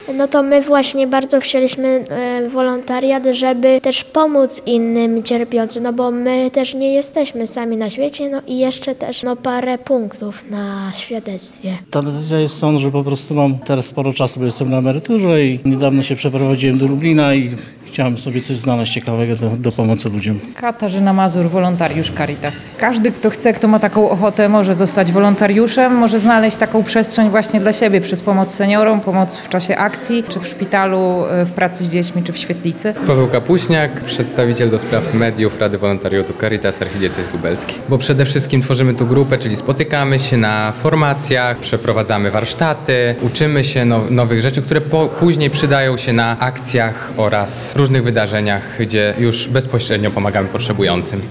No to my właśnie bardzo chcieliśmy wolontariat, żeby też pomóc innym cierpiącym, no bo my też nie jesteśmy sami na świecie, no i jeszcze też parę punktów na świadectwie. Ta decyzja jest stąd, że po prostu mam teraz sporo czasu, bo jestem na emeryturze i niedawno się przeprowadziłem do Lublina i chciałem sobie coś znaleźć ciekawego do pomocy ludziom. Katarzyna Mazur, wolontariusz Caritas. Każdy, kto chce, kto ma taką ochotę, może zostać wolontariuszem, może znaleźć taką przestrzeń właśnie dla siebie przez pomoc seniorom, pomoc w czasie akcji, czy w szpitalu, w pracy z dziećmi, czy w świetlicy. Paweł Kapuśniak, przedstawiciel do spraw mediów Rady Wolontariatu Caritas Archidiecezji Lubelskiej. Bo przede wszystkim tworzymy tu grupę, czyli spotykamy się na formacjach, przeprowadzamy warsztaty, uczymy się nowych rzeczy, które później przydają się na akcjach oraz różnych wydarzeniach, gdzie już bezpośrednio pomagamy potrzebującym.